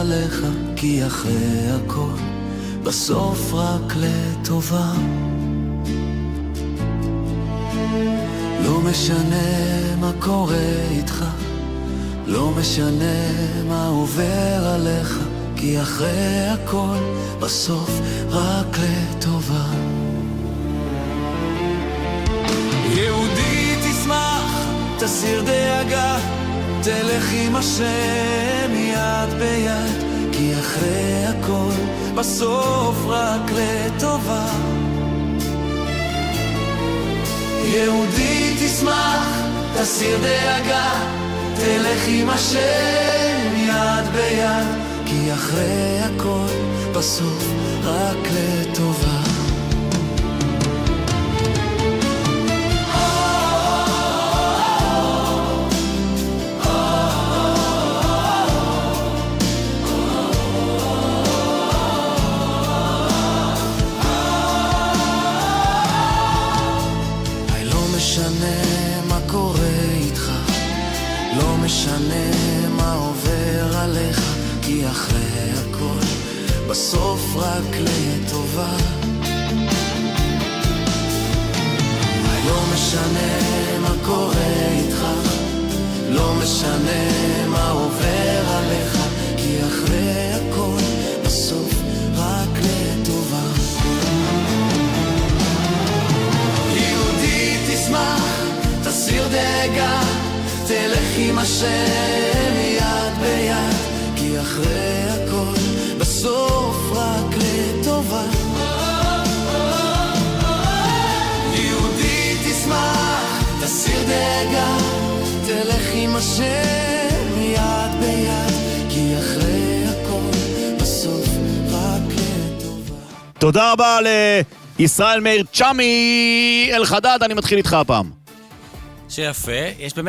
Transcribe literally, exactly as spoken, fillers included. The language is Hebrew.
עליך, כי אחרי הכל בסוף רק לטובה. לא משנה מה קורה איתך, לא משנה מה עובר עליך, כי אחרי הכל בסוף רק לטובה. יהודי תשמח, תסיר דאגה, תלך עם השם יד ביד, כי אחרי הכל בסוף רק לטובה. יהודי תשמח, תסיר דאגה, תלך עם השם יד ביד, כי אחרי הכל בסוף רק לטובה. לא משנה מה קורה איתך, לא משנה מה עובר עליך, כי אחרי הכל בסוף רק לטובה. לא משנה מה קורה איתך, לא משנה מה עובר עליך, כי אחרי הכל בסוף רק לטובה. יהודי תשמח, תסיר דאגה, תלך עם השם יד ביד, כי אחרי הכל בסוף רק לטובה. יהודי תשמח, תסיר דאגה, תלך עם השם יד ביד, כי אחרי הכל בסוף רק לטובה. תודה רבה לישראל מאיר צ'מי אלחדד, אני מתחיל איתך הפעם. שיפה, יש באמת